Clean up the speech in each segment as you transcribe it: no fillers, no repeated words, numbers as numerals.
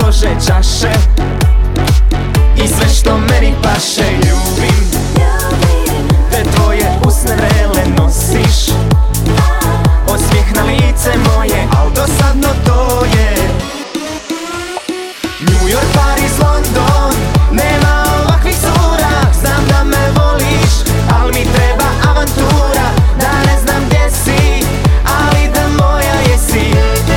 slože čaše i sve što meni paše. Ljubim te tvoje usne vrele nosiš, osmijeh na lice moje, al dosadno to je. New York, Paris, London, nema ovakvih cura. Znam da me voliš, al mi treba avantura. Da ne znam gdje si, ali da moja jesi.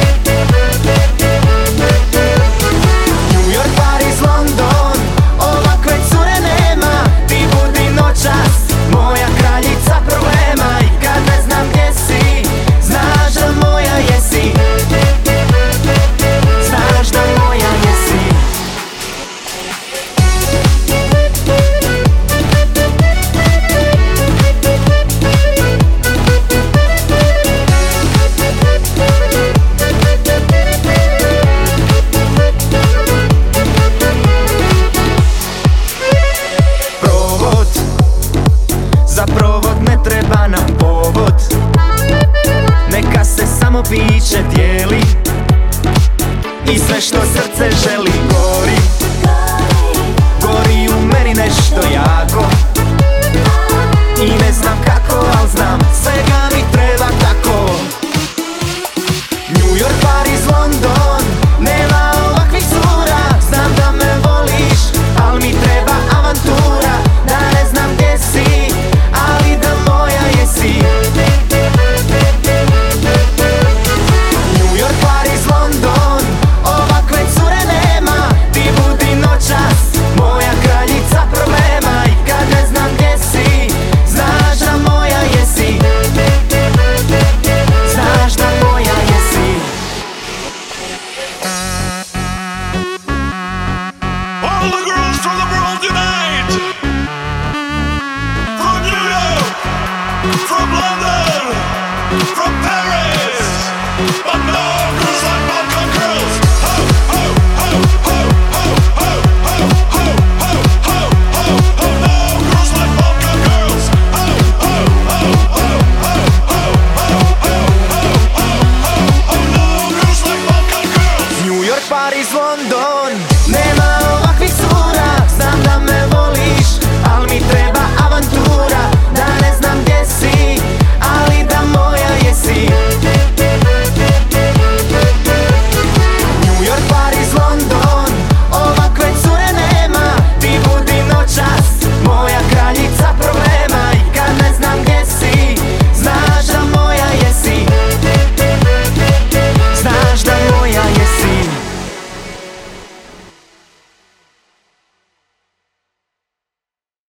New York, Paris, London, ovakve cure nema. Ti budi noćas, moja kraljica problema. I kad ne znam gdje si, znaš da moja jesi. Znaš da moja jesi. Provod, za provod ne treba nam povod. Neka se samo biće dijeli i sve što srce želi gori. Gori u meni nešto jako i ne znam kako, al znam svega mi treba tako. New York, Paris, London,